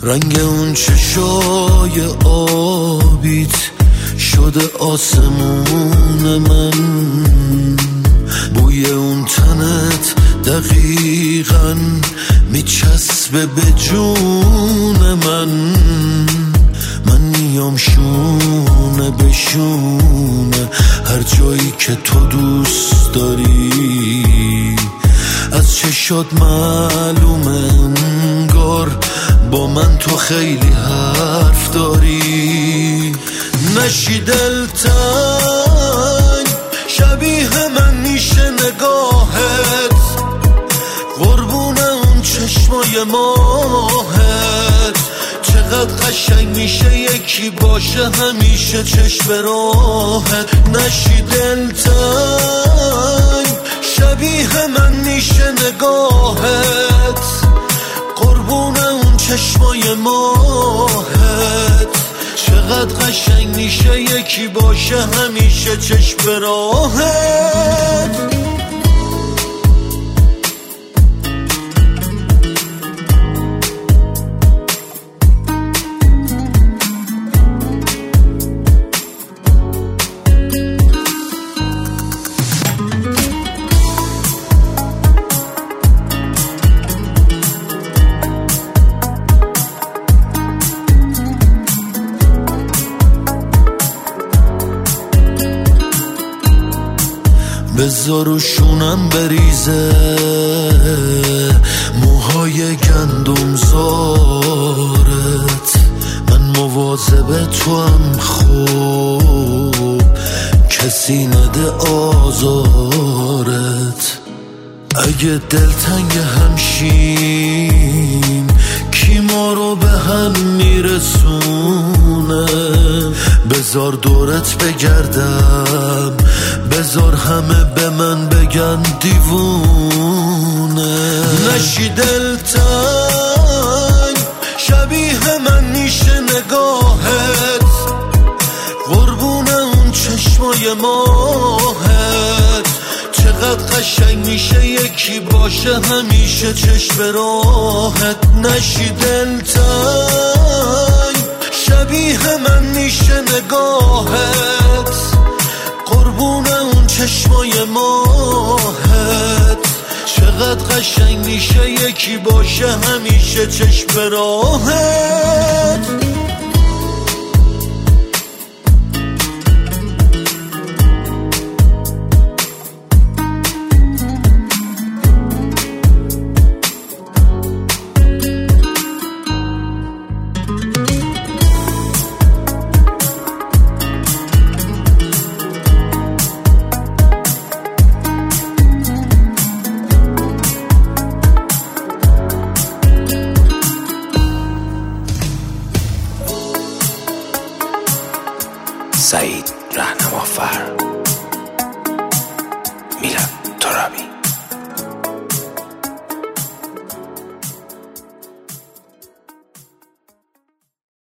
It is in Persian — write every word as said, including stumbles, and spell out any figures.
رنگ اون چشای آبیت شده آسمون من، بوی اون تنت دقیقاً میچسبه به جون من. من میام شونه به شونه هر جایی که تو دوست داری، از چشات معلومه انگار با من تو خیلی حرف داری. نشی دلتنگ شبیه من میشه نگاهت، قربون اون چشمای ماهت. چقدر قشنگ میشه یکی باشه همیشه چشم راهت. نشی دلتنگ شبیه من میشه نگاهت، قربون اون چشمای ماهت. چقدر قشنگ میشه یکی باشه همیشه چشم راهت. بذار و شونم بریزه موهای گندم زارت، من مواظب تو هم خوب کسی نده آزارت. اگه دلتنگ همشیم کی ما رو به هم میرسونه؟ بذار دورت بگردم، بذار همه به من بگن دیوونه. نشی دلتنگ شبیه من میشه نگاهت، قربون اون چشمای ماهت. چقدر قشنگ میشه یکی باشه همیشه چشم راهت. نشی دلتنگ شبیه من میشه نگاهت، قربون اون چشمای ماهت. چقدر قشنگ میشه یکی باشه همیشه چشم راهت. سعید رهنمافر میرم.